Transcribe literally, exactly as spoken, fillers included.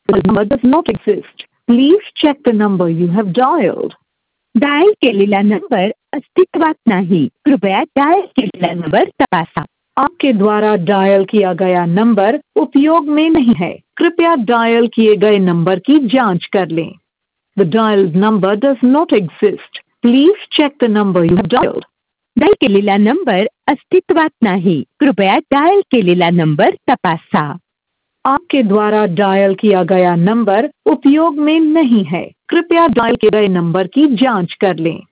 number does not exist. Please check the number you have dialed. Dial केलेला number अस्तित्वात नाही, कृपया dial केलेला नंबर तपासा. आपके द्वारा डायल किया गया नंबर उपयोग में नहीं है, कृपया डायल किए गए नंबर की जांच कर लें. The dialed number does not exist. Please check the number you have dialed. Dial केलेला नंबर अस्तित्वात नाही, कृपया डायल केलेला नंबर तपासा. आपके द्वारा डायल किया गया नंबर उपयोग में नहीं है, कृपया डायल किए गए नंबर की जांच कर लें.